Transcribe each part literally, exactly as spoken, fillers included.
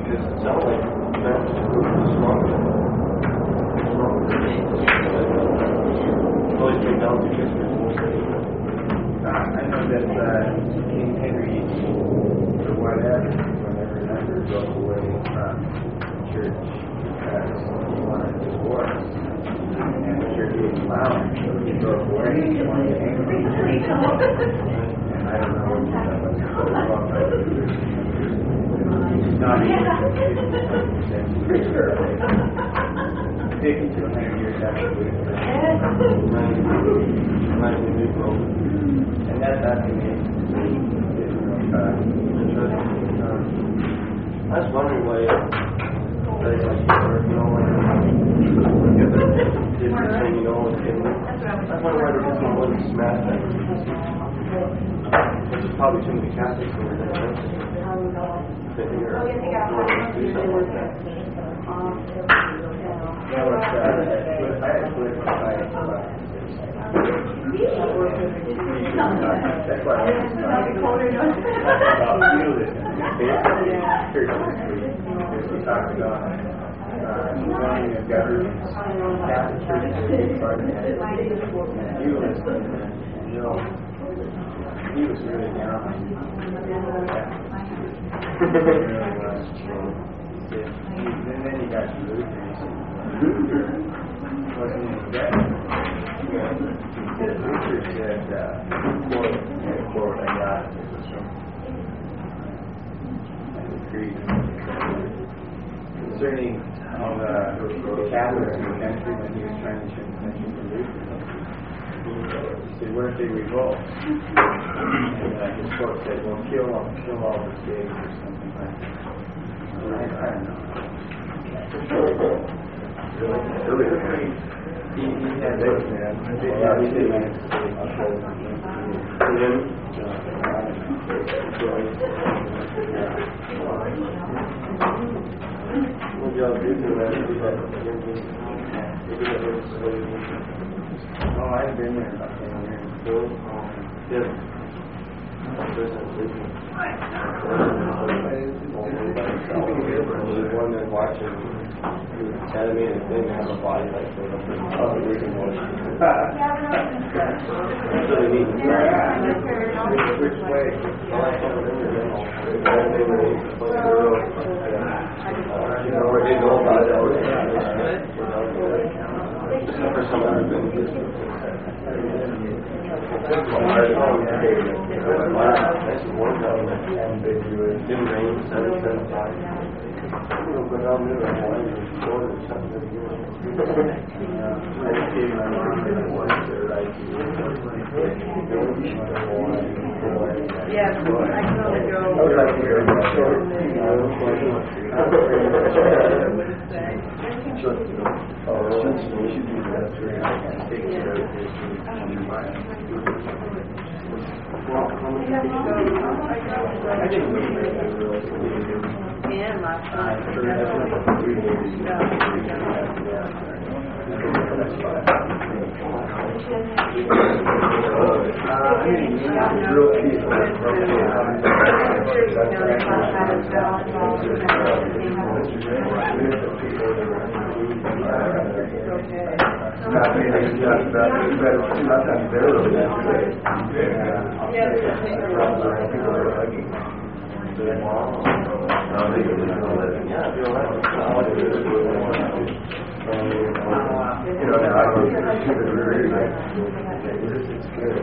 because it sounds like Baptist group is stronger than always came down to history. Uh, I know that uh, King Henry, or whatever, whenever number broke away from the church because he wanted divorce, and the church didn't allow him, so he broke away and he wanted to hang himself. And I don't know what that was about, but it's not even pretty sure. fifty to one hundred years after we and that's after me. I was wondering why they like you know, like get the different thing, you know, and I was wondering why the reason wasn't smashed that. There's just probably too many Catholics who are there. They think they're do something like that. No, it's, uh, I actually, that's why I was about feudalism. Church history, we talked about uh, running of governments, Catholic Church is part of that, and feudalism, and you know, he was really down on that. He really was. And then you got Luther. Luther wasn't any better. Luther said, uh, quote, and quote, I got it. This is from the Creed. Concerning how uh, the Catholics in the country, when he was trying to turn the country to Luther, he said, what if they revolt? And uh, his quote said, well, kill, kill all the pigs or something like that. I, I don't know. Really? He, he had those, man. Yeah, he did. What y'all do to that? Oh, I've been there about ten years. Yeah. One that watching animated thing have a body like that. Oh, we can watch it. It's really neat. Which way? They were you know where they know about it. For some other things. Didn't rain, seven, seven, five. We'll go down there and find the short or something. I just gave my mom the one to write you. Yes, I can only go. I would like to hear about short. What is that? Oh, since we should do that, I can take care of this. I didn't wait for it. And last time. You know, now I don't know if it's really like, it's good.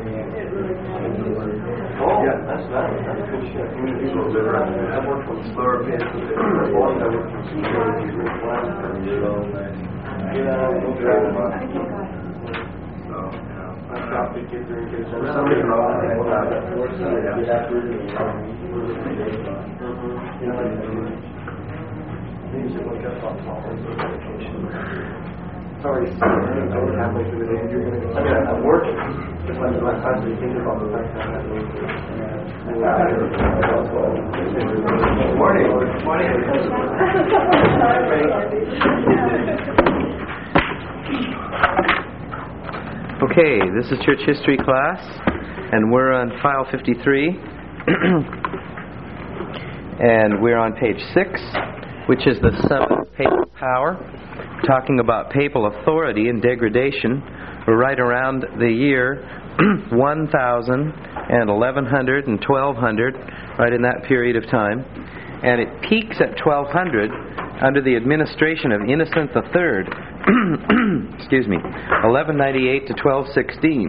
Oh, that's nice. That's good shit. People live around there. I worked from slower pace. I worked from security. Yeah, no problem. So, I stopped to get there and get for some reason, all I had was that fourth Sunday, I got through the you know, things that look up on top of the vacation. Sorry, I'm going halfway through the day and you're going to go. I mean, I'm working. Just like my time to think about the fact that I'm not going to. Morning. Morning. Okay, this is church history class, and we're on file fifty-three. And we're on page six, which is the sum of papal power, talking about papal authority and degradation. We're right around the year one thousand and eleven hundred and twelve hundred, right in that period of time. And it peaks at twelve hundred under the administration of Innocent the Third. Excuse me, eleven ninety-eight to twelve sixteen.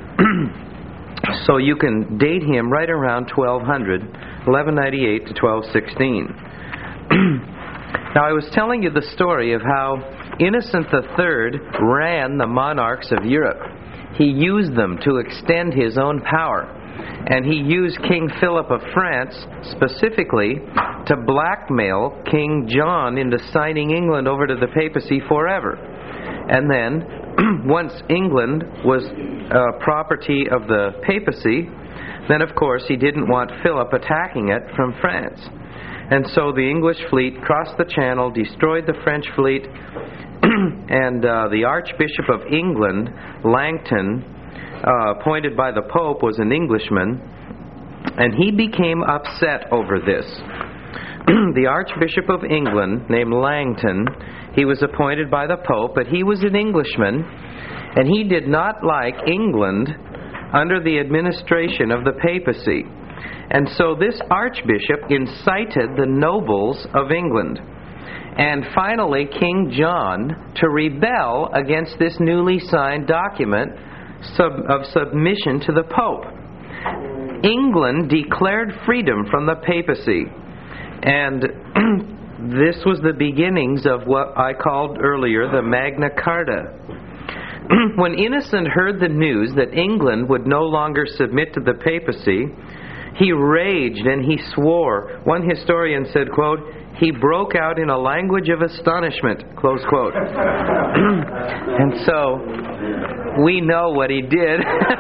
So you can date him right around twelve hundred, eleven ninety-eight to twelve sixteen. Now, I was telling you the story of how Innocent the Third ran the monarchs of Europe. He used them to extend his own power. And he used King Philip of France specifically to blackmail King John into signing England over to the papacy forever. And then, once England was uh, property of the papacy, then of course he didn't want Philip attacking it from France. And so the English fleet crossed the Channel, destroyed the French fleet, and uh, the Archbishop of England, Langton, uh, appointed by the Pope, was an Englishman, and he became upset over this. The Archbishop of England, named Langton, he was appointed by the Pope, but he was an Englishman, and he did not like England under the administration of the papacy. And so this archbishop incited the nobles of England, and finally King John, to rebel against this newly signed document sub- of submission to the Pope. England declared freedom from the papacy, and this was the beginnings of what I called earlier the Magna Carta. When Innocent heard the news that England would no longer submit to the papacy, he raged and he swore. One historian said, quote, "He broke out in a language of astonishment," close quote. And so, we know what he did.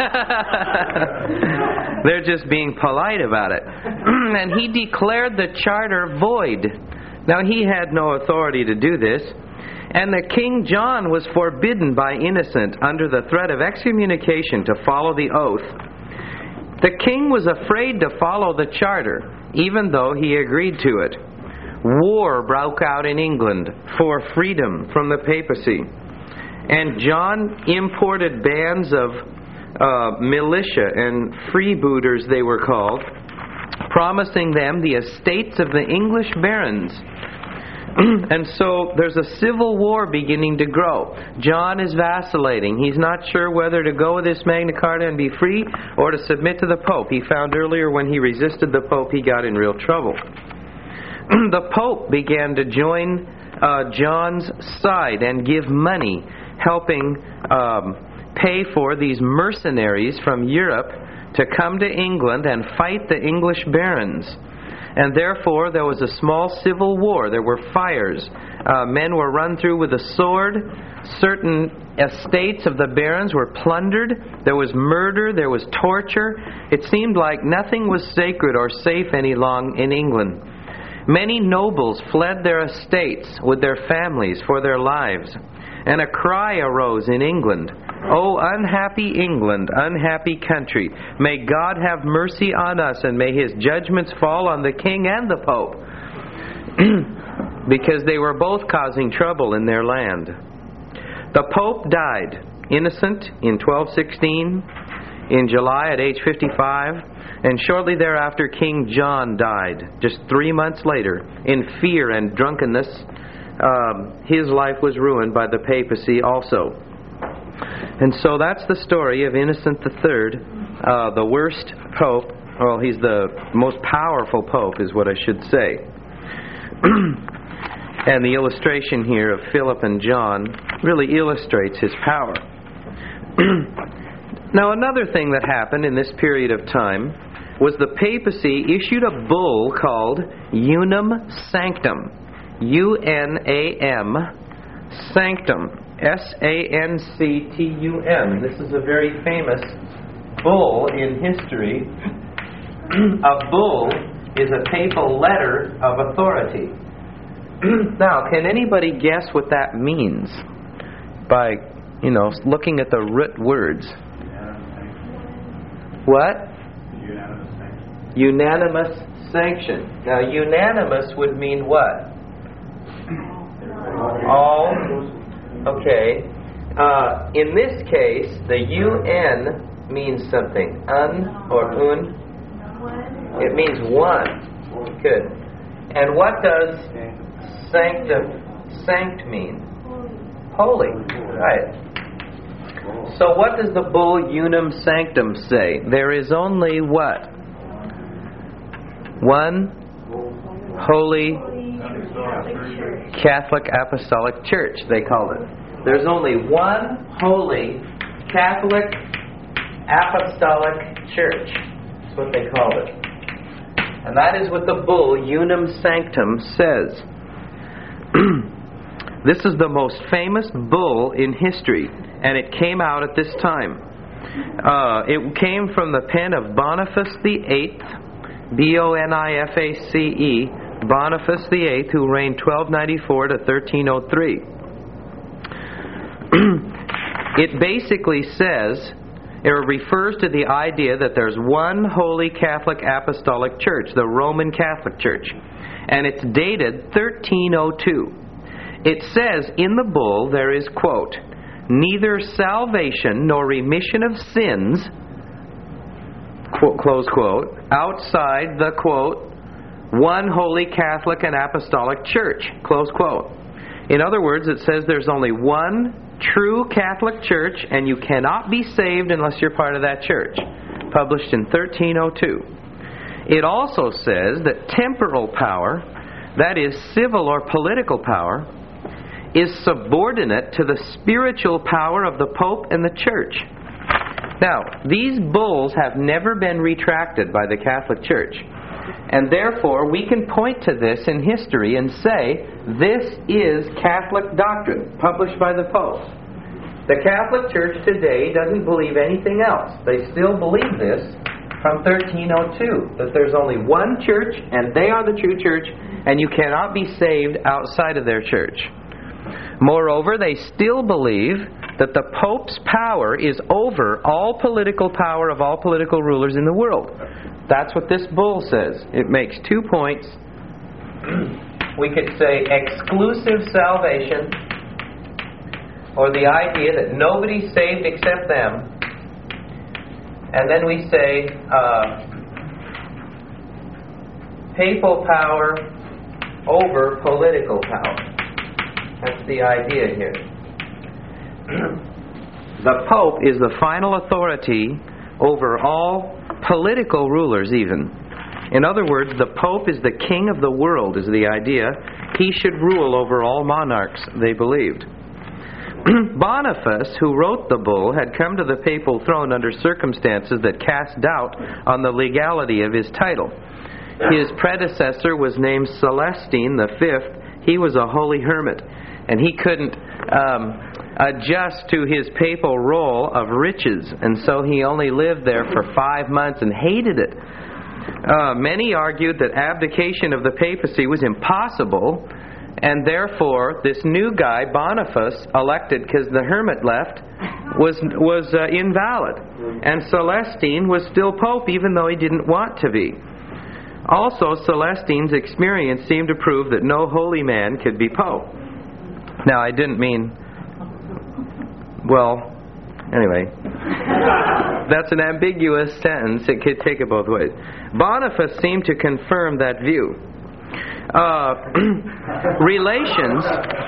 They're just being polite about it. And he declared the charter void. Now, he had no authority to do this. And the King John was forbidden by Innocent under the threat of excommunication to follow the oath. The king was afraid to follow the charter, even though he agreed to it. War broke out in England for freedom from the papacy. And John imported bands of uh, militia and freebooters, they were called, promising them the estates of the English barons. And so there's a civil war beginning to grow. John is vacillating. He's not sure whether to go with this Magna Carta and be free or to submit to the Pope. He found earlier when he resisted the Pope, he got in real trouble. The Pope began to join uh, John's side and give money, helping um, pay for these mercenaries from Europe to come to England and fight the English barons. And therefore, there was a small civil war. There were fires. Uh, men were run through with a sword. Certain estates of the barons were plundered. There was murder. There was torture. It seemed like nothing was sacred or safe any long in England. Many nobles fled their estates with their families for their lives. And a cry arose in England, "Oh, unhappy England, unhappy country, may God have mercy on us and may His judgments fall on the King and the Pope," because they were both causing trouble in their land. The Pope died, Innocent, in twelve sixteen, in July at age fifty-five, and shortly thereafter King John died, just three months later, in fear and drunkenness. Um, his life was ruined by the papacy also. And so that's the story of Innocent the Third, uh, the worst pope. Well, he's the most powerful pope, is what I should say. And the illustration here of Philip and John really illustrates his power. Now, another thing that happened in this period of time was the papacy issued a bull called Unum Sanctum. U N A M, Sanctum, S A N C T U M. This is a very famous bull in history. A bull is a papal letter of authority. Now, can anybody guess what that means by, you know, looking at the root words? What? Unanimous sanction. Now, unanimous would mean what? All. Okay. Uh, in this case, the U N means something. Un or un? It means one. Good. And what does sanctum, sanct mean? Holy. Right. So what does the bull Unum Sanctum say? There is only what? One holy Catholic Apostolic Church, they called it. There's only one holy Catholic Apostolic Church. That's what they called it. And that is what the bull Unum Sanctum says. This is the most famous bull in history, and it came out at this time. Uh, it came from the pen of Boniface the Eighth, B O N I F A C E, Boniface the Eighth, who reigned twelve ninety-four to thirteen oh three. It basically says, it refers to the idea that there's one holy Catholic Apostolic Church, the Roman Catholic Church, and it's dated thirteen oh two. It says in the bull there is, quote, neither salvation nor remission of sins, quote, close quote, outside the, quote, one holy Catholic and Apostolic Church, close quote. In other words, it says there's only one true Catholic Church, and you cannot be saved unless you're part of that church. Published in thirteen oh two. It also says that temporal power, that is civil or political power, is subordinate to the spiritual power of the Pope and the Church. Now, these bulls have never been retracted by the Catholic Church. And therefore, we can point to this in history and say, this is Catholic doctrine, published by the Pope. The Catholic Church today doesn't believe anything else. They still believe this from thirteen oh two, that there's only one church, and they are the true church, and you cannot be saved outside of their church. Moreover, they still believe that the Pope's power is over all political power of all political rulers in the world. That's what this bull says. It makes two points. We could say exclusive salvation, or the idea that nobody's saved except them. And then we say uh, papal power over political power. That's the idea here. The Pope is the final authority over all political rulers even. In other words, the Pope is the king of the world, is the idea. He should rule over all monarchs, they believed. Boniface, who wrote the bull, had come to the papal throne under circumstances that cast doubt on the legality of his title. His predecessor was named Celestine the Fifth. He was a holy hermit, and he couldn't um, adjust to his papal role of riches, and so he only lived there for five months and hated it. Uh, many argued that abdication of the papacy was impossible, and therefore this new guy, Boniface, elected because the hermit left, was was uh, invalid. And Celestine was still pope even though he didn't want to be. Also, Celestine's experience seemed to prove that no holy man could be pope. Now, I didn't mean... Well, anyway, that's an ambiguous sentence. It could take it both ways. Boniface seemed to confirm that view. Uh, relations,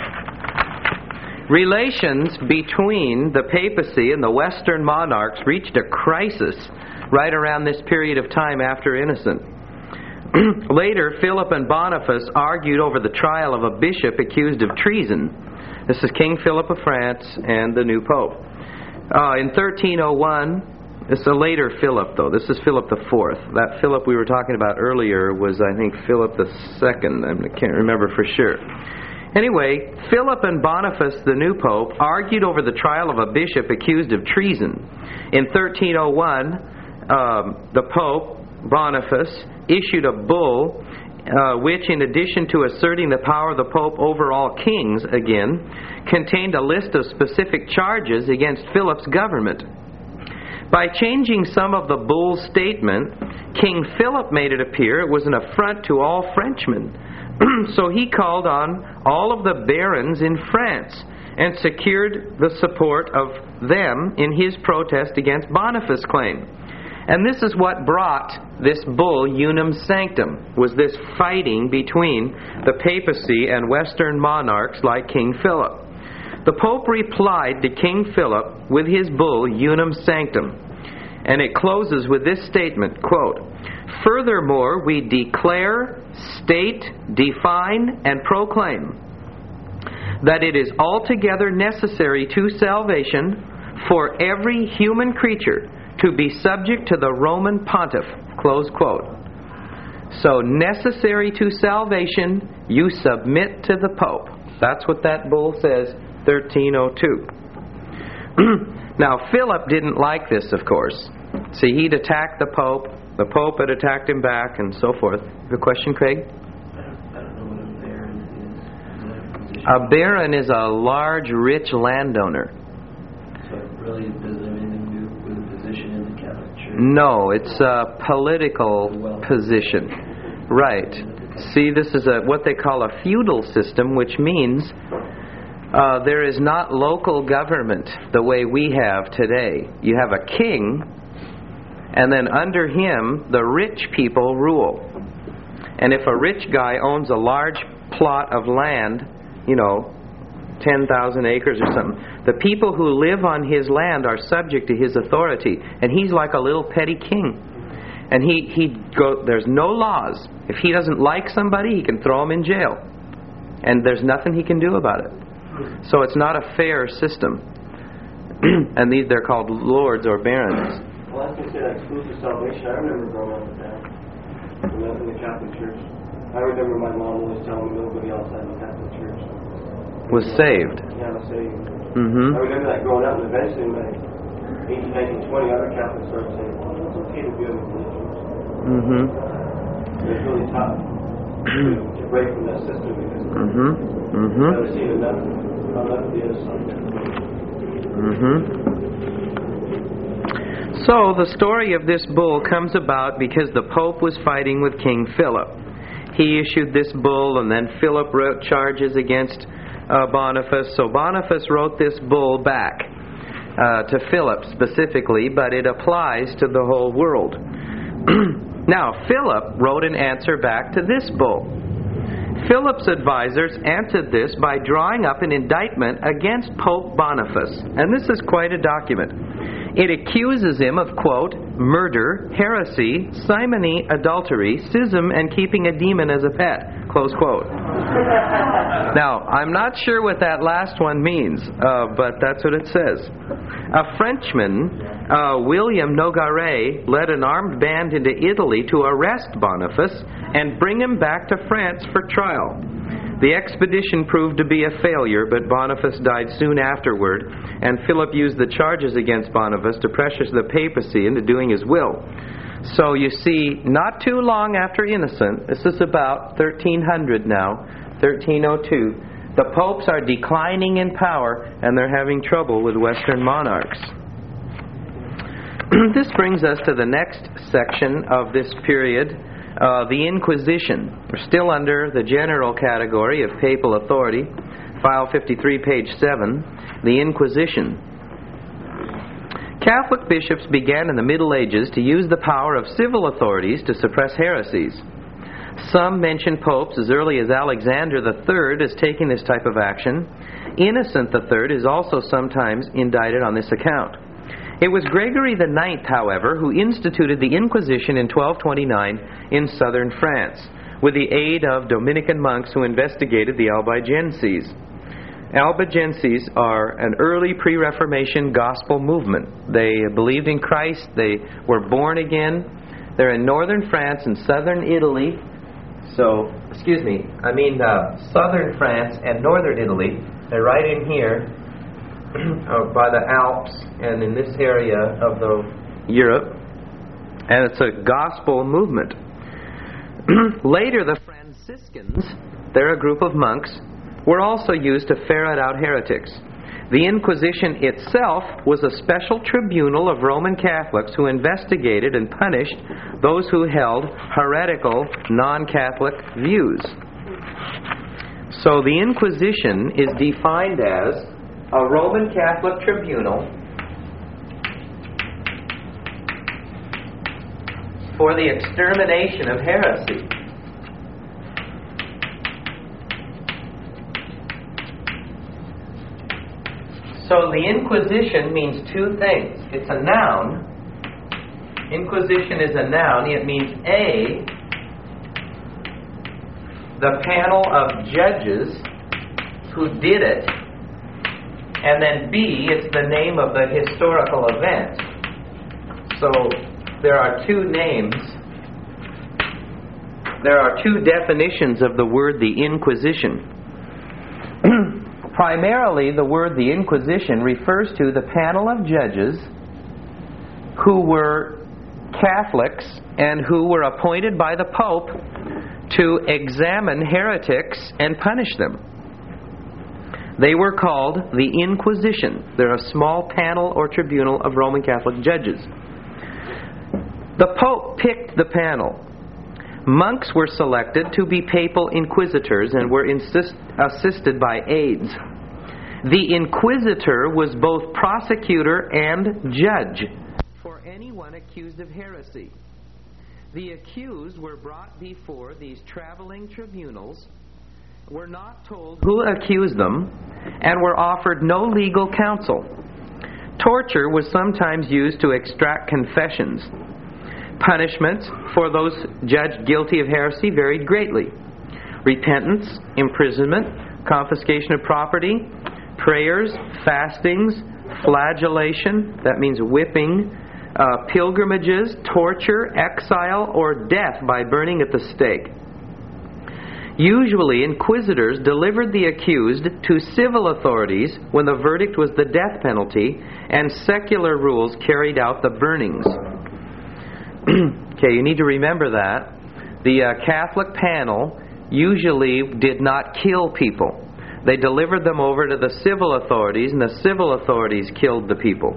relations between the papacy and the Western monarchs reached a crisis right around this period of time after Innocent. Later, Philip and Boniface argued over the trial of a bishop accused of treason. This is King Philip of France and the new pope. Uh, in thirteen oh one, this is a later Philip, though. This is Philip the Fourth. That Philip we were talking about earlier was, I think, Philip the Second. I can't remember for sure. Anyway, Philip and Boniface, the new pope, argued over the trial of a bishop accused of treason. In thirteen oh one, um, the pope, Boniface, issued a bull Uh, which, in addition to asserting the power of the Pope over all kings again, contained a list of specific charges against Philip's government. By changing some of the bull's statement, King Philip made it appear it was an affront to all Frenchmen. So he called on all of the barons in France and secured the support of them in his protest against Boniface's claim. And this is what brought this bull Unum Sanctum, was this fighting between the papacy and Western monarchs like King Philip. The Pope replied to King Philip with his bull Unum Sanctum, and it closes with this statement, quote, "Furthermore, we declare, state, define, and proclaim that it is altogether necessary to salvation for every human creature to be subject to the Roman Pontiff." Close quote. So, necessary to salvation, you submit to the Pope. That's what that bull says, thirteen oh two. Now, Philip didn't like this, of course. See, he'd attacked the Pope, the Pope had attacked him back, and so forth. Your question, Craig? I don't know what a baron is. A baron is a large, rich landowner. So it really doesn't have anything to do with a position in the Catholic Church? No, it's a political position. Right. See, this is a what they call a feudal system, which means uh, there is not local government the way we have today. You have a king, and then under him, the rich people rule. And if a rich guy owns a large plot of land, you know, ten thousand acres or something, the people who live on his land are subject to his authority. And he's like a little petty king. And he, he go, there's no laws. If he doesn't like somebody, he can throw him in jail. And there's nothing he can do about it. So it's not a fair system. And these, they're called lords or barons. Well, I was going to say that exclusive salvation. I remember growing up with that. When I was in the Catholic Church. I remember my mom always telling me nobody outside the Catholic Church Was saved. Yeah, was saved. Mm-hmm. I remember that growing up, and eventually in like eighteen, nineteen, twenty, other Catholics started saying, well, it's okay to be other religions. Mm-hmm. It was really tough to, to break from that system because Mm-hmm. Mm-hmm. I've never seen enough, enough of the other side. Mm-hmm. So the story of this bull comes about because the Pope was fighting with King Philip. He issued this bull, and then Philip wrote charges against uh, Boniface. So Boniface wrote this bull back uh, to Philip specifically, but it applies to the whole world. Now, Philip wrote an answer back to this bull. Philip's advisors answered this by drawing up an indictment against Pope Boniface. And this is quite a document. It accuses him of, quote, murder, heresy, simony, adultery, schism, and keeping a demon as a pet, close quote. Now, I'm not sure what that last one means, uh, but that's what it says. A Frenchman, uh, William Nogaret, led an armed band into Italy to arrest Boniface and bring him back to France for trial. The expedition proved to be a failure, but Boniface died soon afterward, and Philip used the charges against Boniface to pressure the papacy into doing his will. So you see, not too long after Innocent, this is about thirteen hundred now, thirteen oh two, the popes are declining in power, and they're having trouble with Western monarchs. This brings us to the next section of this period, Uh, the Inquisition. We're still under the general category of papal authority. File fifty-three, page seven. The Inquisition. Catholic bishops began in the Middle Ages to use the power of civil authorities to suppress heresies. Some mention popes as early as Alexander the Third as taking this type of action. Innocent the Third is also sometimes indicted on this account. It was Gregory the Ninth, however, who instituted the Inquisition in twelve twenty-nine in southern France, with the aid of Dominican monks who investigated the Albigenses. Albigenses are an early pre-Reformation gospel movement. They believed in Christ. They were born again. They're in northern France and southern Italy. So, excuse me, I mean uh, southern France and northern Italy. They're right in here. By the Alps and in this area of the Europe, and it's a gospel movement. Later, the Franciscans, they're a group of monks, were also used to ferret out heretics. The Inquisition itself was a special tribunal of Roman Catholics who investigated and punished those who held heretical, non-Catholic views. So the Inquisition is defined as a Roman Catholic tribunal for the extermination of heresy. So the Inquisition means two things. It's a noun. Inquisition is a noun. It means A, the panel of judges who did it, and then B, it's the name of the historical event. So there are two names. There are two definitions of the word the Inquisition. Primarily, the word the Inquisition refers to the panel of judges who were Catholics and who were appointed by the Pope to examine heretics and punish them. They were called the Inquisition. They're a small panel or tribunal of Roman Catholic judges. The Pope picked the panel. Monks were selected to be papal inquisitors and were insist, assisted by aides. The inquisitor was both prosecutor and judge for anyone accused of heresy. The accused were brought before these traveling tribunals, were not told who accused them, and were offered no legal counsel. Torture was sometimes used to extract confessions. Punishments for those judged guilty of heresy varied greatly. Repentance, imprisonment, confiscation of property, prayers, fastings, flagellation, that means whipping, uh, pilgrimages, torture, exile, or death by burning at the stake. Usually, inquisitors delivered the accused to civil authorities when the verdict was the death penalty, and secular rules carried out the burnings. Okay, you need to remember that. The uh, Catholic panel usually did not kill people. They delivered them over to the civil authorities, and the civil authorities killed the people.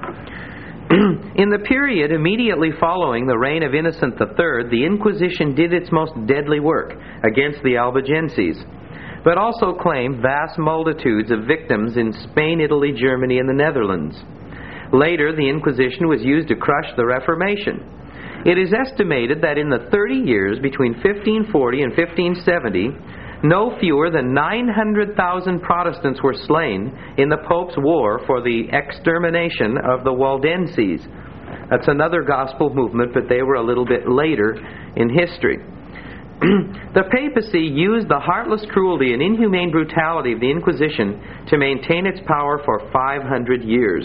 In the period immediately following the reign of Innocent the Third, the Inquisition did its most deadly work against the Albigenses, but also claimed vast multitudes of victims in Spain, Italy, Germany, and the Netherlands. Later, the Inquisition was used to crush the Reformation. It is estimated that in the thirty years between fifteen forty and fifteen seventy, no fewer than nine hundred thousand Protestants were slain in the Pope's war for the extermination of the Waldenses. That's another gospel movement, but they were a little bit later in history. The papacy used the heartless cruelty and inhumane brutality of the Inquisition to maintain its power for five hundred years.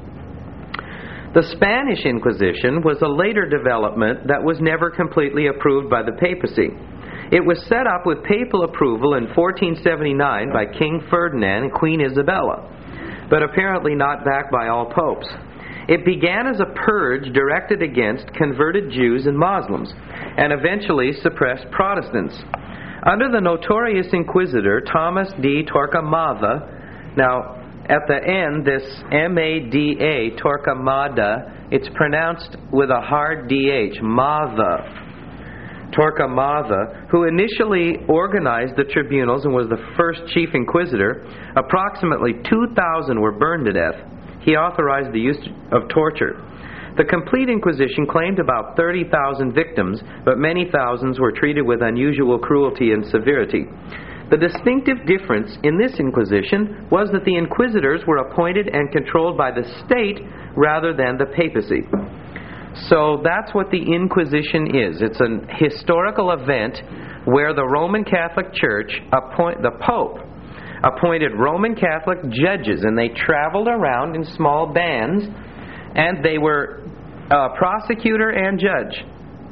The Spanish Inquisition was a later development that was never completely approved by the papacy. It was set up with papal approval in fourteen seventy-nine by King Ferdinand and Queen Isabella, but apparently not backed by all popes. It began as a purge directed against converted Jews and Muslims, and eventually suppressed Protestants. Under the notorious inquisitor Thomas D. Torquemada, now at the end, this M A D A, Torquemada, it's pronounced with a hard D H, Mada. Torquemada, who initially organized the tribunals and was the first chief inquisitor, approximately two thousand were burned to death. He authorized the use of torture. The complete Inquisition claimed about thirty thousand victims, but many thousands were treated with unusual cruelty and severity. The distinctive difference in this Inquisition was that the inquisitors were appointed and controlled by the state rather than the papacy. So that's what the Inquisition is. It's a historical event where the Roman Catholic Church, appoint, the Pope, appointed Roman Catholic judges, and they traveled around in small bands, and they were uh, prosecutor and judge.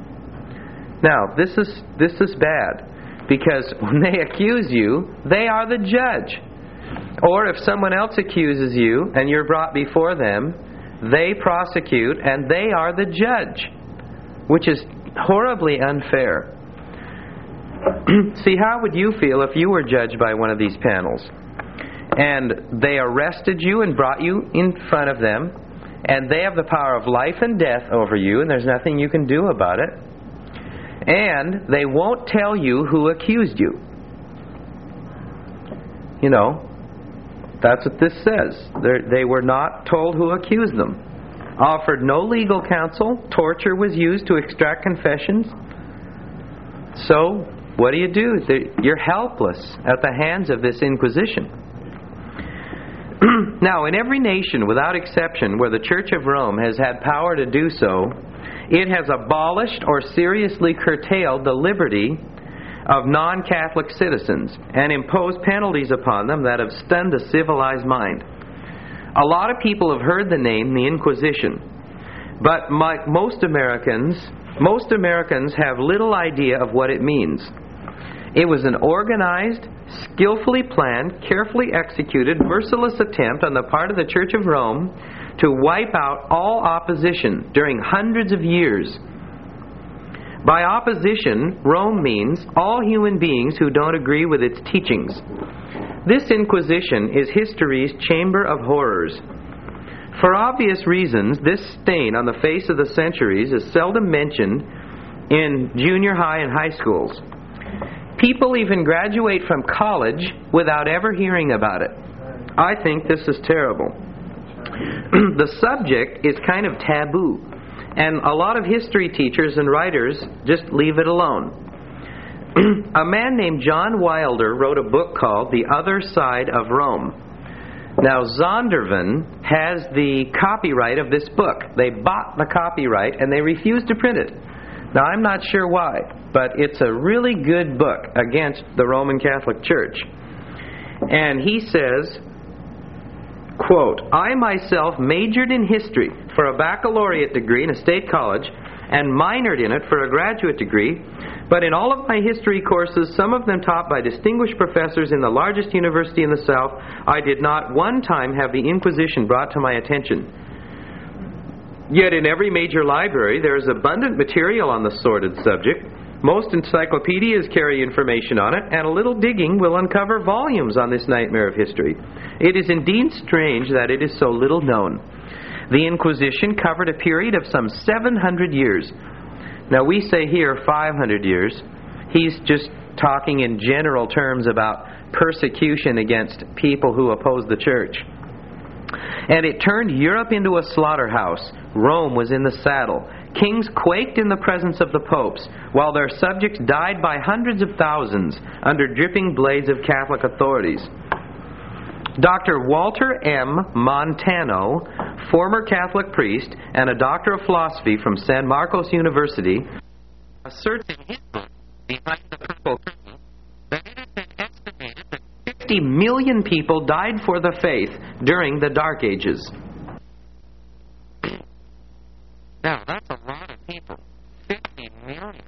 Now, this is this is bad. Because when they accuse you, they are the judge. Or if someone else accuses you and you're brought before them, they prosecute and they are the judge, which is horribly unfair. See, how would you feel if you were judged by one of these panels? and they arrested you and brought you in front of them, and they have the power of life and death over you, and there's nothing you can do about it. And they won't tell you who accused you. You know, that's what this says. They're, they were not told who accused them. Offered no legal counsel. Torture was used to extract confessions. So, what do you do? You're helpless at the hands of this Inquisition. Now, in every nation, without exception, where the Church of Rome has had power to do so, it has abolished or seriously curtailed the liberty of non-Catholic citizens and imposed penalties upon them that have stunned the civilized mind. A lot of people have heard the name, the Inquisition, but like most Americans, most Americans have little idea of what it means. It was an organized, skillfully planned, carefully executed, merciless attempt on the part of the Church of Rome to wipe out all opposition during hundreds of years. By opposition, Rome means all human beings who don't agree with its teachings. This Inquisition is history's chamber of horrors. For obvious reasons, this stain on the face of the centuries is seldom mentioned in junior high and high schools. People even graduate from college without ever hearing about it. I think this is terrible. The subject is kind of taboo, and a lot of history teachers and writers just leave it alone. A man named John Wilder wrote a book called The Other Side of Rome. Now, Zondervan has the copyright of this book. They bought the copyright and they refused to print it. Now, I'm not sure why, but it's a really good book against the Roman Catholic Church. And he says, quote, I myself majored in history for a baccalaureate degree in a state college and minored in it for a graduate degree, but in all of my history courses, some of them taught by distinguished professors in the largest university in the South, I did not one time have the Inquisition brought to my attention. Yet in every major library there is abundant material on the sordid subject. Most encyclopedias carry information on it, and a little digging will uncover volumes on this nightmare of history. It is indeed strange that it is so little known. The Inquisition covered a period of some seven hundred years. Now we say here five hundred years. He's just talking in general terms about persecution against people who oppose the church. And it turned Europe into a slaughterhouse. Rome was in the saddle. Kings quaked in the presence of the popes, while their subjects died by hundreds of thousands under dripping blades of Catholic authorities. Doctor Walter M. Montano, former Catholic priest and a doctor of philosophy from San Marcos University, asserts in his book, Behind the Purple Curtain, that it has been estimated that fifty million people died for the faith during the Dark Ages. Now, that's a lot of people. fifty million.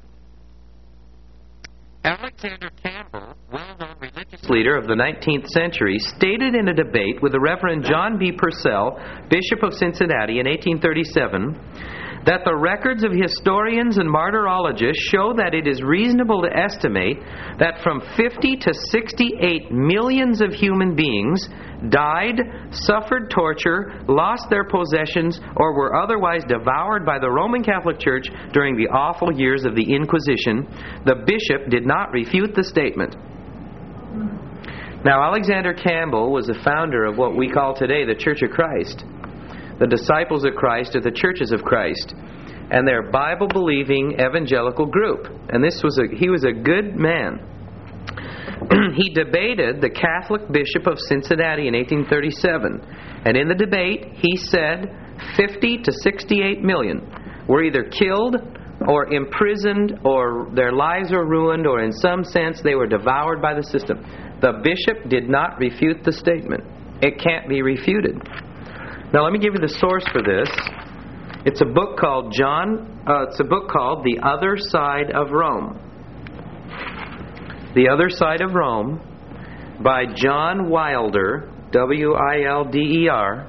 Alexander Campbell, well-known religious leader of the nineteenth century, stated in a debate with the Reverend John B. Purcell, Bishop of Cincinnati, in eighteen thirty-seven, that the records of historians and martyrologists show that it is reasonable to estimate that from fifty to sixty-eight millions of human beings died, suffered torture, lost their possessions, or were otherwise devoured by the Roman Catholic Church during the awful years of the Inquisition. The bishop did not refute the statement. Now, Alexander Campbell was the founder of what we call today the Church of Christ. The Disciples of Christ are the Churches of Christ, and they're a Bible-believing evangelical group. And this was a he was a good man. He debated the Catholic Bishop of Cincinnati in eighteen thirty-seven, and in the debate he said fifty to sixty-eight million were either killed or imprisoned, or their lives were ruined, or in some sense they were devoured by the system. The bishop did not refute the statement. It can't be refuted. Now let me give you the source for this. It's a book called John. Uh, it's a book called The Other Side of Rome. The Other Side of Rome by John Wilder, W I L D E R,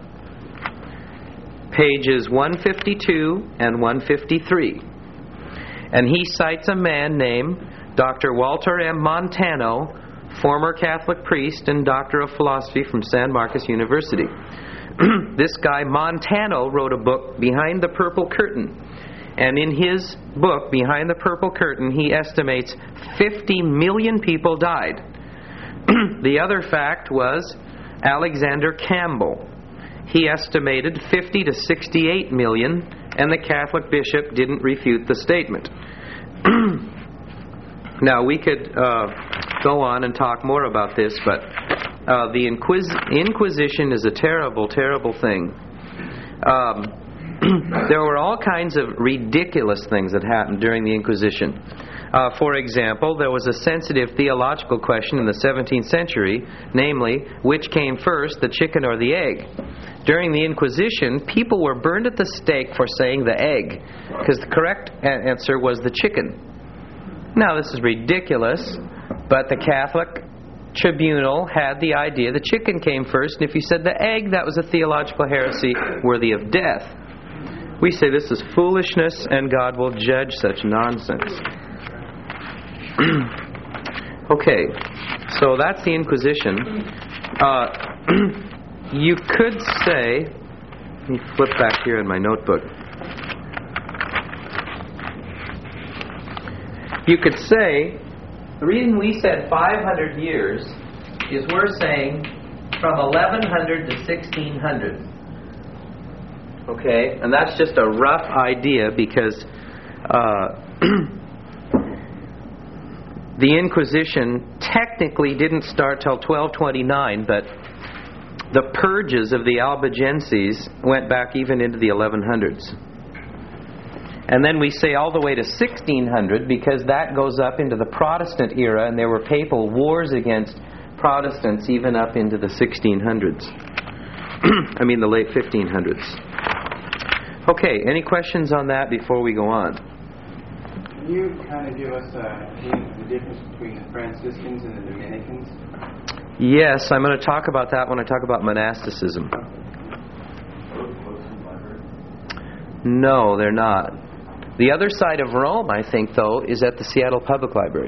pages one fifty-two and one fifty-three. And he cites a man named Doctor Walter M. Montano, former Catholic priest and doctor of philosophy from San Marcos University. This guy, Montano, wrote a book, Behind the Purple Curtain. And in his book, Behind the Purple Curtain, he estimates fifty million people died. The other fact was Alexander Campbell. He estimated fifty to sixty-eight million, and the Catholic bishop didn't refute the statement. Now, we could uh, go on and talk more about this, but uh, the Inquis- Inquisition is a terrible, terrible thing. Um, there were all kinds of ridiculous things that happened during the Inquisition. Uh, for example, there was a sensitive theological question in the seventeenth century, namely, which came first, the chicken or the egg? During the Inquisition, people were burned at the stake for saying the egg, because the correct a- answer was the chicken. Now, this is ridiculous, but the Catholic tribunal had the idea the chicken came first, and if you said the egg, that was a theological heresy worthy of death. We say this is foolishness, and God will judge such nonsense. Okay, so that's the Inquisition. Uh, you could say, let me flip back here in my notebook. You could say, the reason we said five hundred years is we're saying from eleven hundred to sixteen hundred. Okay, and that's just a rough idea because uh, the Inquisition technically didn't start till twelve twenty-nine, but the purges of the Albigenses went back even into the eleven hundreds. And then we say all the way to sixteen hundred because that goes up into the Protestant era, and there were papal wars against Protestants even up into the sixteen hundreds. I mean the late fifteen hundreds. Okay, any questions on that before we go on? Can you kind of give us a hint of the difference between the Franciscans and the Dominicans? Yes, I'm going to talk about that when I talk about monasticism. No, they're not. The other side of Rome, I think, though, is at the Seattle Public Library.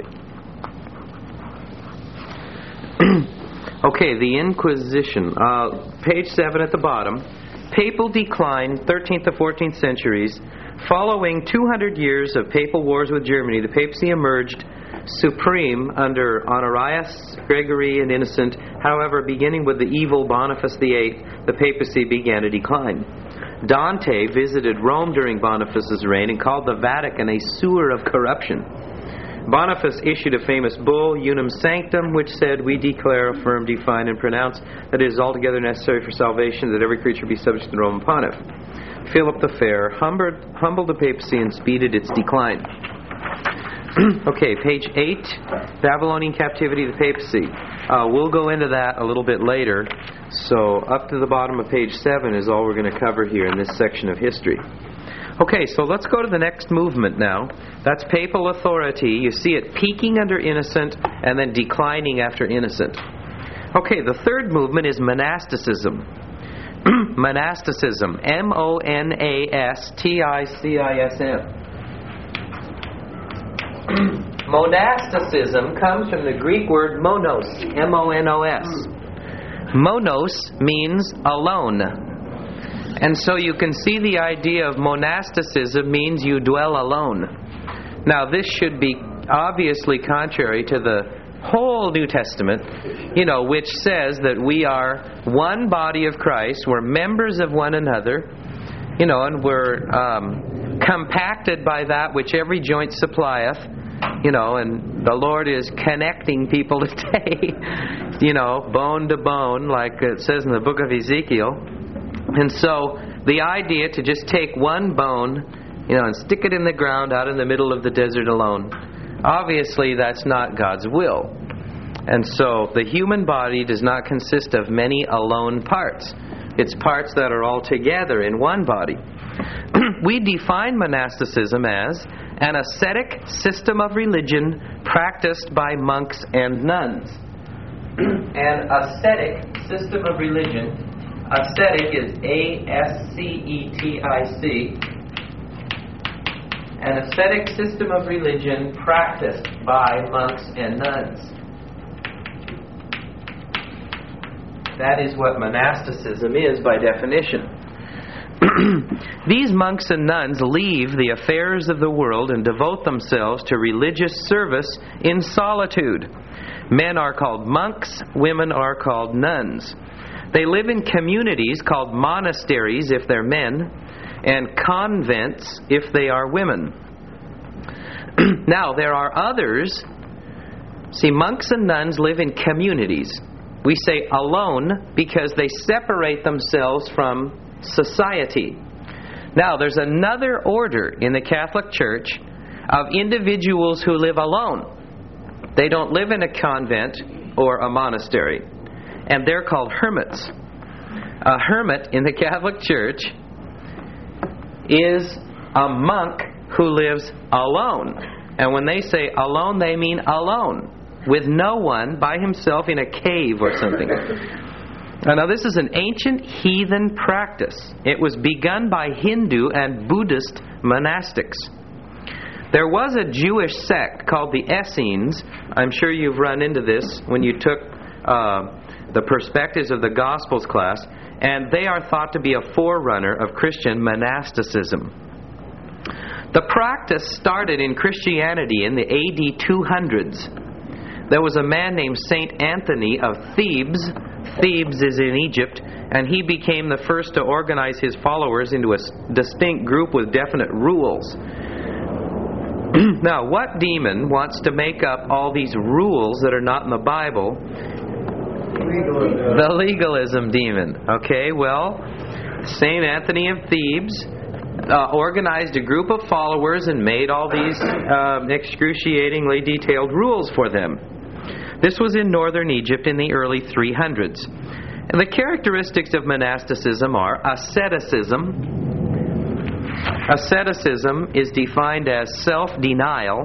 Okay, the Inquisition. Uh, page seven at the bottom. Papal decline, thirteenth to fourteenth centuries. Following two hundred years of papal wars with Germany, the papacy emerged supreme under Honorius, Gregory, and Innocent. However, beginning with the evil Boniface the eighth, the papacy began to decline. Dante visited Rome during Boniface's reign and called the Vatican a sewer of corruption. Boniface issued a famous bull, Unum Sanctum, which said, "We declare, affirm, define, and pronounce that it is altogether necessary for salvation that every creature be subject to the Roman pontiff." Philip the Fair humbled, humbled the papacy and speeded its decline. Okay, page eight, Babylonian captivity of the papacy. Uh, we'll go into that a little bit later. So up to the bottom of page seven is all we're going to cover here in this section of history. Okay, so let's go to the next movement now. That's papal authority. You see it peaking under Innocent and then declining after Innocent. Okay, the third movement is monasticism. Monasticism. M O N A S T I C I S M. Monasticism comes from the Greek word monos. M O N O S. Monos means alone. And so you can see the idea of monasticism means you dwell alone. Now this should be obviously contrary to the whole New Testament, you know, which says that we are one body of Christ, we're members of one another, you know, and we're um, compacted by that which every joint supplieth, you know, and the Lord is connecting people today, you know, bone to bone, like it says in the book of Ezekiel. And so the idea to just take one bone, you know, and stick it in the ground out in the middle of the desert alone, obviously that's not God's will. And so the human body does not consist of many alone parts. It's parts that are all together in one body. We define monasticism as an ascetic system of religion practiced by monks and nuns. An ascetic system of religion. Ascetic is A S C E T I C. An ascetic system of religion practiced by monks and nuns. That is what monasticism is by definition. These monks and nuns leave the affairs of the world and devote themselves to religious service in solitude. Men are called monks, women are called nuns. They live in communities called monasteries if they're men, and convents if they are women. Now, there are others. See, monks and nuns live in communities. We say alone because they separate themselves from society. Now, there's another order in the Catholic Church of individuals who live alone. They don't live in a convent or a monastery, and they're called hermits. A hermit in the Catholic Church is a monk who lives alone. And when they say alone, they mean alone, with no one, by himself in a cave or something. Now, this is an ancient heathen practice. It was begun by Hindu and Buddhist monastics. There was a Jewish sect called the Essenes. I'm sure you've run into this when you took uh, the Perspectives of the Gospels class, and they are thought to be a forerunner of Christian monasticism. The practice started in Christianity in the A D two hundreds. There was a man named Saint Anthony of Thebes. Thebes is in Egypt, and he became the first to organize his followers into a distinct group with definite rules. Now, what demon wants to make up all these rules that are not in the Bible? Legalism. The legalism demon. Okay, well, Saint Anthony of Thebes uh, organized a group of followers and made all these uh, excruciatingly detailed rules for them. This was in northern Egypt in the early three hundreds. And the characteristics of monasticism are asceticism. Asceticism is defined as self-denial.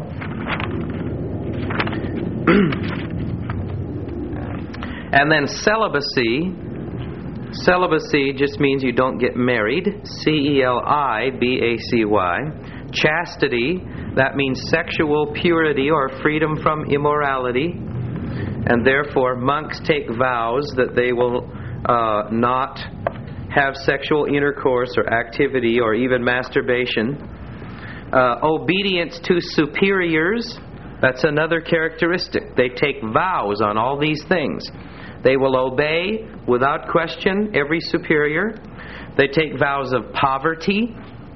And then celibacy. Celibacy just means you don't get married. C E L I B A C Y. Chastity, that means sexual purity or freedom from immorality. And therefore, monks take vows that they will uh, not have sexual intercourse or activity or even masturbation. Uh, obedience to superiors, that's another characteristic. They take vows on all these things. They will obey without question every superior. They take vows of poverty.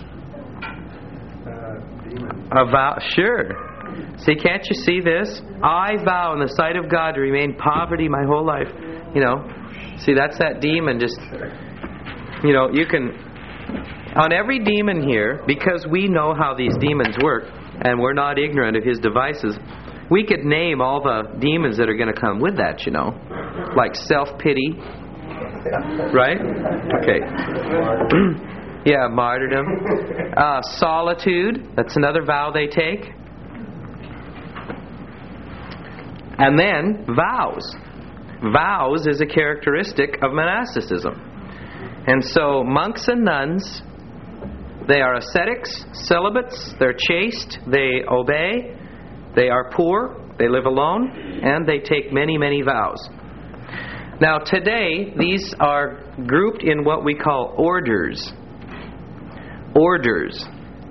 Uh, A vow, sure. See, can't you see this? I vow in the sight of God to remain poverty my whole life. You know, see, that's that demon just, you know, you can, on every demon here, because we know how these demons work, and we're not ignorant of his devices, we could name all the demons that are going to come with that, you know, like self-pity, right? Okay. Yeah, martyrdom. Uh, solitude, that's another vow they take. And then vows. Vows is a characteristic of monasticism. And so monks and nuns, they are ascetics, celibates, they're chaste, they obey, they are poor, they live alone, and they take many, many vows. Now today, these are grouped in what we call orders. Orders.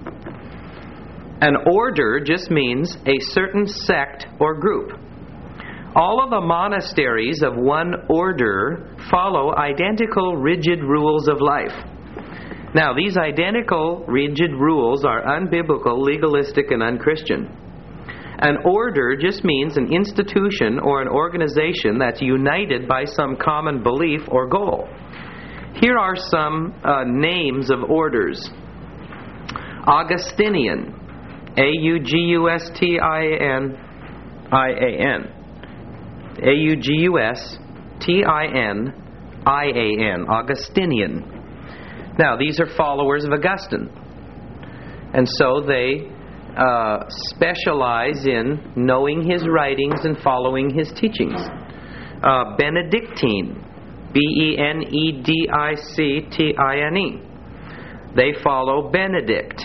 An order just means a certain sect or group. All of the monasteries of one order follow identical rigid rules of life. Now, these identical rigid rules are unbiblical, legalistic, and unchristian. An order just means an institution or an organization that's united by some common belief or goal. Here are some uh, names of orders. Augustinian, A U G U S T I N I A N. A U G U S T I N I A N, Augustinian. Now, these are followers of Augustine. And so they uh, specialize in knowing his writings and following his teachings. Uh, Benedictine, B E N E D I C T I N E. They follow Benedict.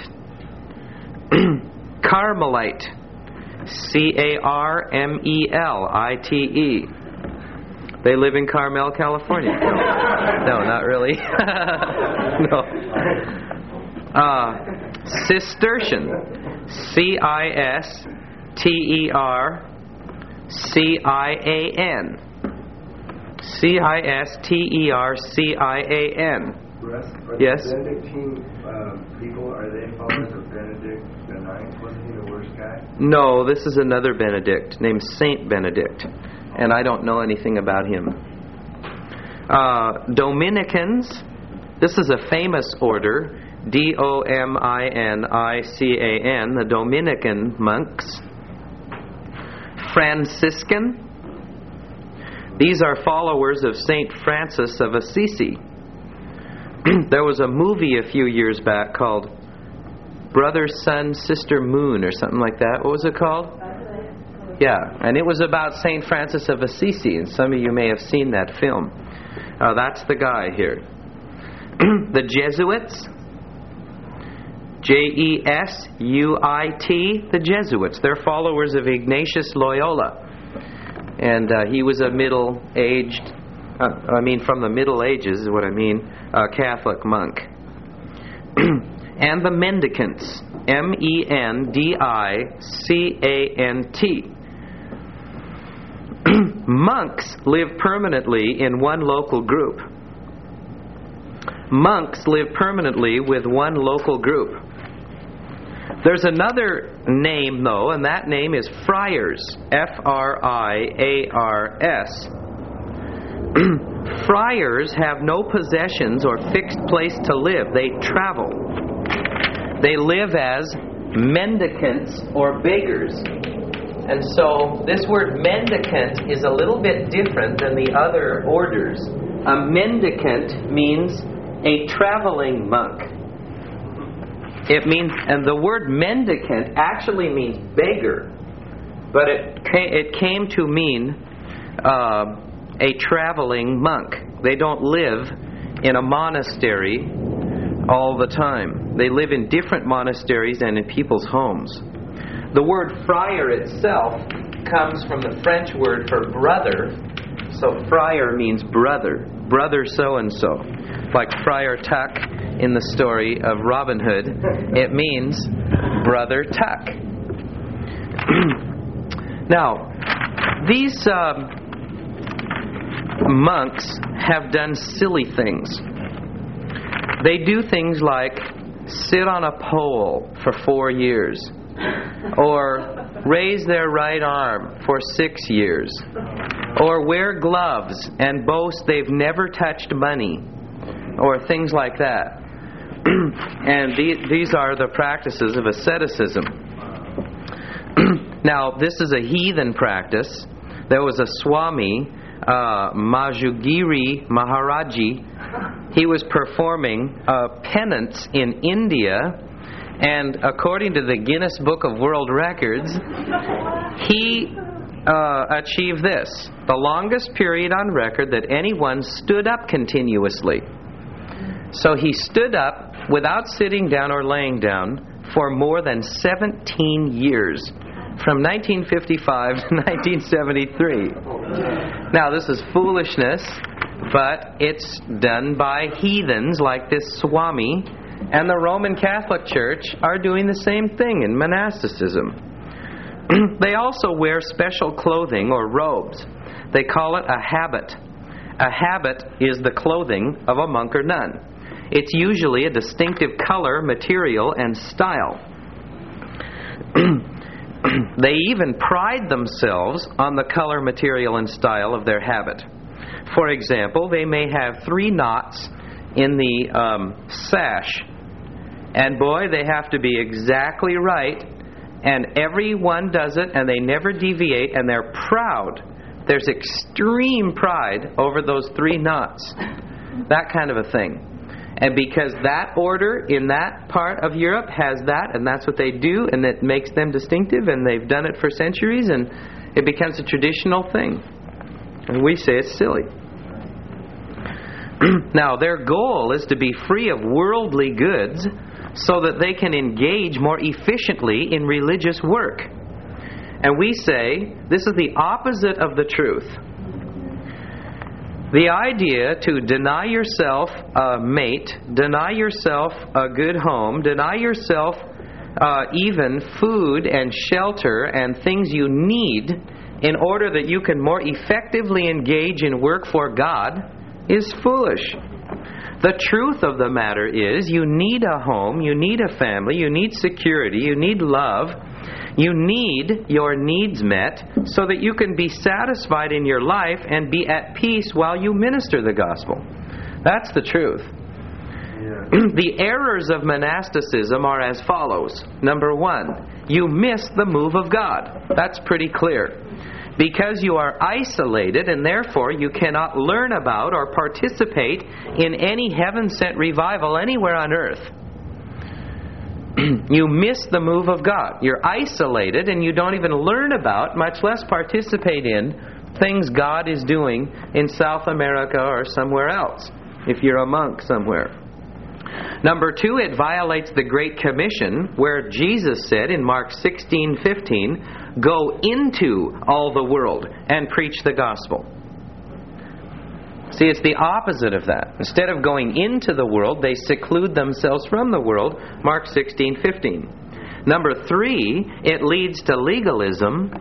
Carmelite, C A R M E L I T E. They live in Carmel, California. No, no not really. No. Uh, Cistercian. C I S T E R C I A N. C I S T E R C I A N. Russ, are Yes? the Benedictine uh, people, are they followers of Benedict the Ninth? Wasn't he the worst guy? No, this is another Benedict named Saint Benedict, and I don't know anything about him. Uh, Dominicans. This is a famous order. D O M I N I C A N, the Dominican monks. Franciscan. These are followers of Saint Francis of Assisi. There was a movie a few years back called Brother, Sun, Sister, Moon or something like that. What was it called? Yeah, and it was about Saint Francis of Assisi, and some of you may have seen that film. Uh, that's the guy here. The Jesuits. J E S U I T, the Jesuits. They're followers of Ignatius Loyola. And uh, he was a middle-aged, uh, I mean from the Middle Ages is what I mean, uh, Catholic monk. And the Mendicants, M E N D I C A N T. Monks live permanently in one local group. Monks live permanently with one local group. There's another name, though, and that name is friars. F R I A R S. Friars have no possessions or fixed place to live. They travel. They live as mendicants or beggars. And so this word mendicant is a little bit different than the other orders. A mendicant means a traveling monk. It means, and the word mendicant actually means beggar, but it came, it came to mean uh, a traveling monk. They don't live in a monastery all the time. They live in different monasteries and in people's homes. The word friar itself comes from the French word for brother. So friar means brother. Brother so-and-so. Like Friar Tuck in the story of Robin Hood. It means Brother Tuck. Now, these um, monks have done silly things. They do things like sit on a pole for four years. Or raise their right arm for six years. Or wear gloves and boast they've never touched money. Or things like that. And the, these are the practices of asceticism. Now, this is a heathen practice. There was a Swami, uh, Majugiri Maharaji. He was performing a penance in India. And according to the Guinness Book of World Records, he uh, achieved this. The longest period on record that anyone stood up continuously. So he stood up without sitting down or laying down for more than seventeen years, from nineteen fifty-five to nineteen seventy-three. Now, this is foolishness, but it's done by heathens like this Swami, and the Roman Catholic Church are doing the same thing in monasticism. They also wear special clothing or robes. They call it a habit. A habit is the clothing of a monk or nun. It's usually a distinctive color, material, and style. They even pride themselves on the color, material, and style of their habit. For example, they may have three knots in the um, sash. And boy, they have to be exactly right. And everyone does it, and they never deviate, and they're proud. There's extreme pride over those three knots. That kind of a thing. And because that order in that part of Europe has that, and that's what they do, and it makes them distinctive, and they've done it for centuries, and it becomes a traditional thing. And we say it's silly. Now, their goal is to be free of worldly goods so that they can engage more efficiently in religious work. And we say this is the opposite of the truth. The idea to deny yourself a mate, deny yourself a good home, deny yourself uh, even food and shelter and things you need in order that you can more effectively engage in work for God is foolish. The truth of the matter is you need a home, you need a family, you need security, you need love. You need your needs met so that you can be satisfied in your life and be at peace while you minister the gospel. That's the truth. Yeah. The errors of monasticism are as follows. Number one, you miss the move of God. That's pretty clear. Because you are isolated and therefore you cannot learn about or participate in any heaven-sent revival anywhere on earth. You miss the move of God. You're isolated and you don't even learn about, much less participate in, things God is doing in South America or somewhere else, if you're a monk somewhere. Number two, it violates the Great Commission, where Jesus said in Mark sixteen fifteen, "Go into all the world and preach the gospel." See, it's the opposite of that. Instead of going into the world, they seclude themselves from the world. Mark sixteen fifteen. Number three, it leads to legalism.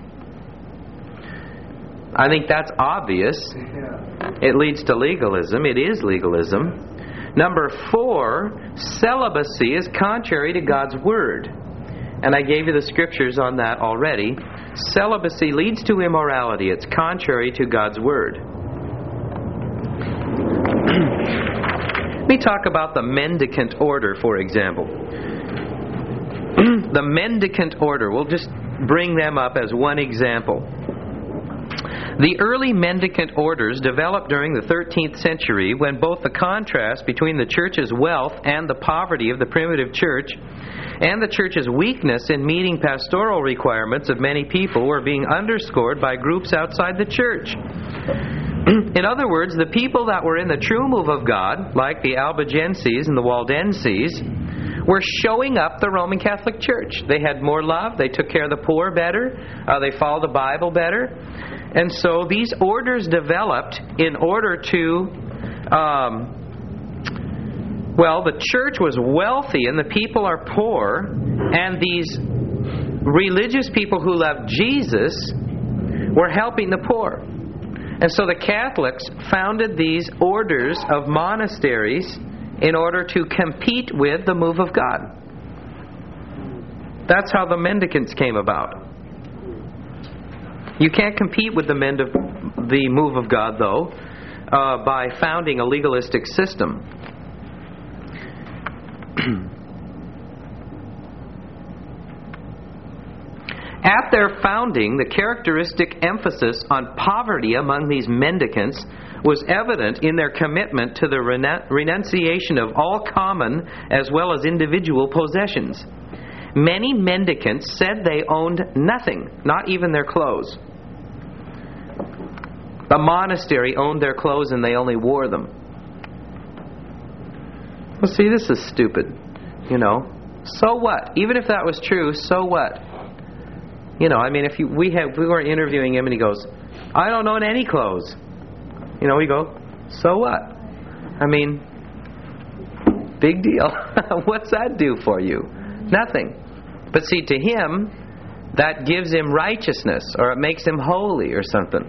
I think that's obvious. It leads to legalism. It is legalism. Number four, celibacy is contrary to God's Word. And I gave you the scriptures on that already. Celibacy leads to immorality. It's contrary to God's Word. Let me talk about the mendicant order, for example. The mendicant order, we'll just bring them up as one example. The early mendicant orders developed during the thirteenth century when both the contrast between the church's wealth and the poverty of the primitive church and the church's weakness in meeting pastoral requirements of many people were being underscored by groups outside the church. In other words, the people that were in the true move of God, like the Albigenses and the Waldenses, were showing up the Roman Catholic Church. They had more love, they took care of the poor better, uh, they followed the Bible better. And so these orders developed in order to, um, well, the church was wealthy and the people are poor, and these religious people who loved Jesus were helping the poor. And so the Catholics founded these orders of monasteries in order to compete with the move of God. That's how the mendicants came about. You can't compete with the mend of the move of God, though, uh, by founding a legalistic system. At their founding, the characteristic emphasis on poverty among these mendicants was evident in their commitment to the renunciation of all common as well as individual possessions. Many mendicants said they owned nothing, not even their clothes. The monastery owned their clothes and they only wore them. Well, see, this is stupid. You know, so what? Even if that was true, so what? You know, I mean, if you, we have, we were interviewing him and he goes, "I don't own any clothes." You know, we go, "So what?" I mean, big deal. What's that do for you? Nothing. But see, to him, that gives him righteousness, or it makes him holy or something.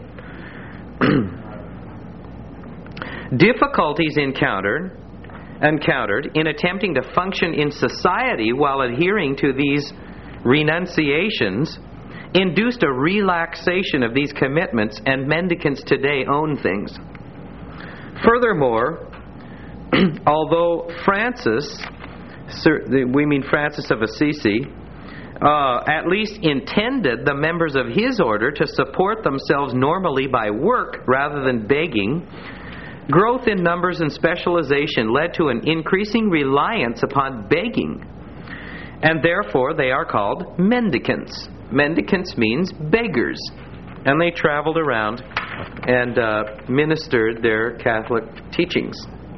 Difficulties encountered encountered in attempting to function in society while adhering to these renunciations induced a relaxation of these commitments, and mendicants today own things. Furthermore, although Francis, we mean Francis of Assisi, uh, at least intended the members of his order to support themselves normally by work rather than begging, growth in numbers and specialization led to an increasing reliance upon begging, and therefore they are called mendicants. Mendicants means beggars, and they traveled around and uh, ministered their Catholic teachings.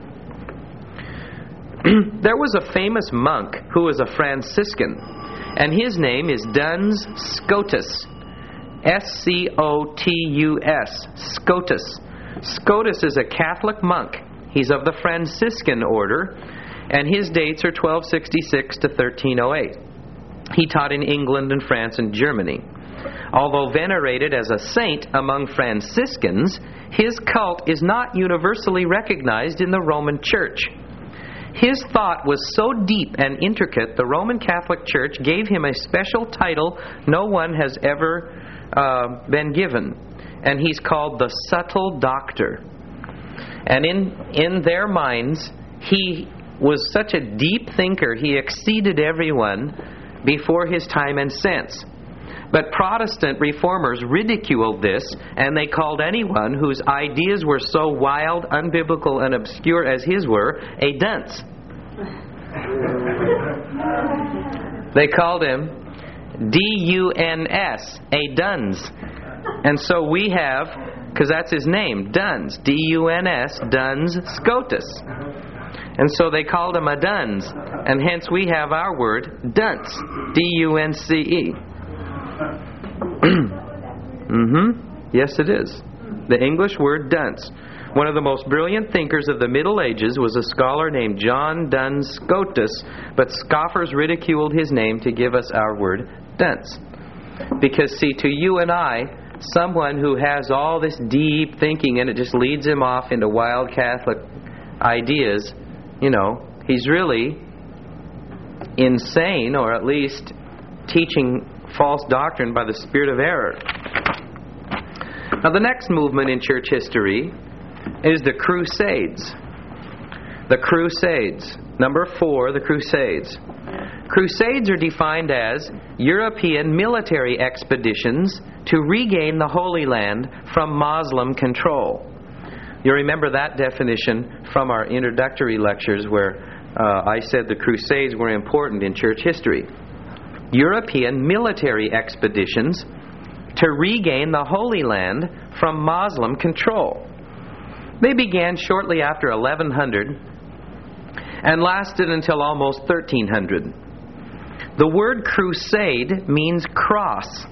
There was a famous monk who was a Franciscan, and his name is Duns Scotus, S C O T U S, Scotus. Scotus is a Catholic monk. He's of the Franciscan order, and his dates are twelve sixty-six to thirteen oh eight. He taught in England and France and Germany. Although venerated as a saint among Franciscans, his cult is not universally recognized in the Roman Church. His thought was so deep and intricate, the Roman Catholic Church gave him a special title no one has ever uh, been given, and he's called the Subtle Doctor. And in, in their minds, he was such a deep thinker, he exceeded everyone before his time and sense. But Protestant reformers ridiculed this, and they called anyone whose ideas were so wild, unbiblical, and obscure as his were, a dunce. They called him D U N S, a duns. And so we have, because that's his name, Duns, D U N S, Duns Scotus. And so they called him a duns, and hence we have our word, dunce, D U N C E. Mm-hmm. Yes, it is. The English word dunce. One of the most brilliant thinkers of the Middle Ages was a scholar named John Duns Scotus, but scoffers ridiculed his name to give us our word dunce. Because, see, to you and I, someone who has all this deep thinking and it just leads him off into wild Catholic ideas, you know, he's really insane, or at least teaching false doctrine by the spirit of error. Now, the next movement in church history is the Crusades. The Crusades. Number four, the Crusades. Crusades are defined as European military expeditions to regain the Holy Land from Muslim control. You remember that definition from our introductory lectures where uh, I said the Crusades were important in church history. European military expeditions to regain the Holy Land from Muslim control. They began shortly after eleven hundred and lasted until almost thirteen hundred. The word crusade means cross.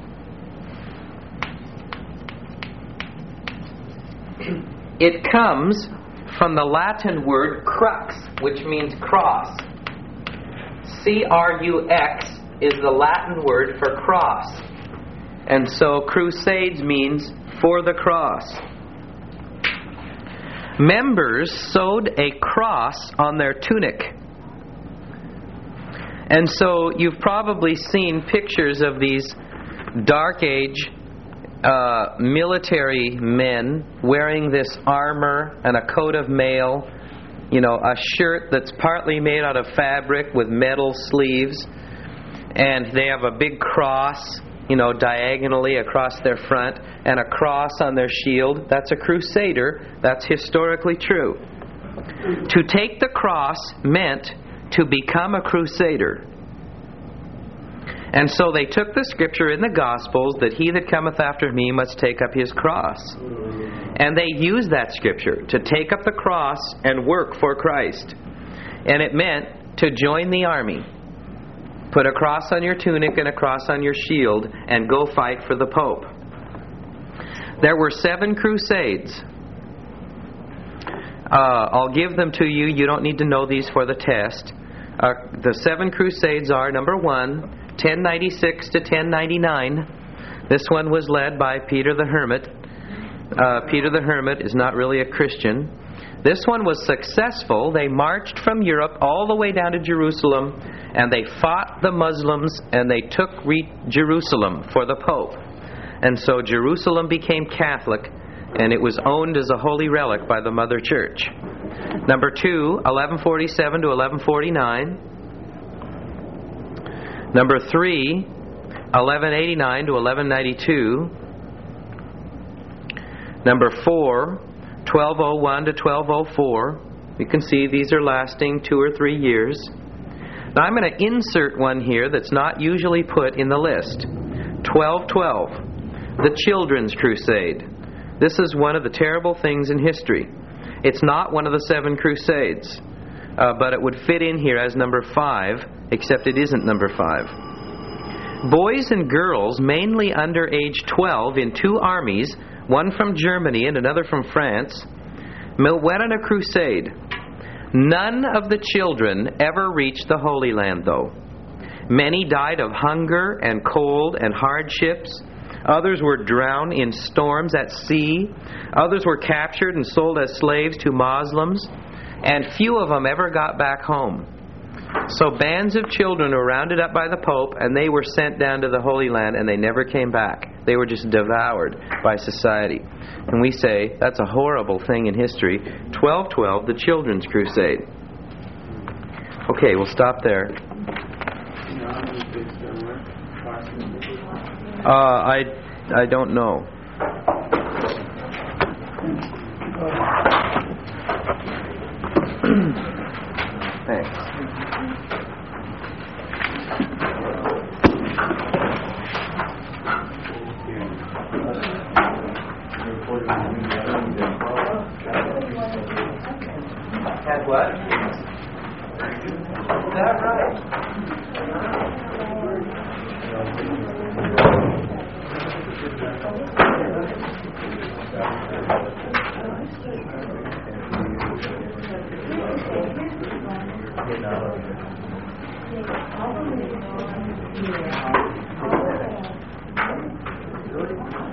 It comes from the Latin word crux, which means cross. C R U X is the Latin word for cross. And so crusades means for the cross. Members sewed a cross on their tunic. And so you've probably seen pictures of these Dark Age uh, military men wearing this armor and a coat of mail, you know, a shirt that's partly made out of fabric with metal sleeves, and they have a big cross, you know, diagonally across their front, and a cross on their shield. That's a crusader. That's historically true. To take the cross meant to become a crusader. And so they took the scripture in the Gospels that he that cometh after me must take up his cross. And they used that scripture to take up the cross and work for Christ. And it meant to join the army. Put a cross on your tunic and a cross on your shield and go fight for the Pope. There were seven crusades. Uh, I'll give them to you. You don't need to know these for the test. Uh, the seven crusades are, number one, ten ninety-six to ten ninety-nine. This one was led by Peter the Hermit. Uh, Peter the Hermit is not really a Christian. This one was successful. They marched from Europe all the way down to Jerusalem, and they fought the Muslims, and they took re- Jerusalem for the Pope. And so Jerusalem became Catholic, and it was owned as a holy relic by the Mother Church. Number two, eleven forty-seven to eleven forty-nine. Number three, eleven eighty-nine to eleven ninety-two. Number four, twelve oh one to twelve oh four. You can see these are lasting two or three years. Now I'm going to insert one here that's not usually put in the list. twelve twelve, the Children's Crusade. This is one of the terrible things in history. It's not one of the seven crusades, uh, but it would fit in here as number five, except it isn't number five. Boys and girls, mainly under age twelve, in two armies one from Germany and another from France, went on a crusade. None of the children ever reached the Holy Land, though. Many died of hunger and cold and hardships. Others were drowned in storms at sea. Others were captured and sold as slaves to Muslims. And few of them ever got back home. So bands of children were rounded up by the Pope, and they were sent down to the Holy Land, and they never came back. They were just devoured by society. And we say that's a horrible thing in history. twelve twelve, the Children's Crusade. Okay, we'll stop there. Uh, I, I don't know. Thanks. Had what? Is that right? You know.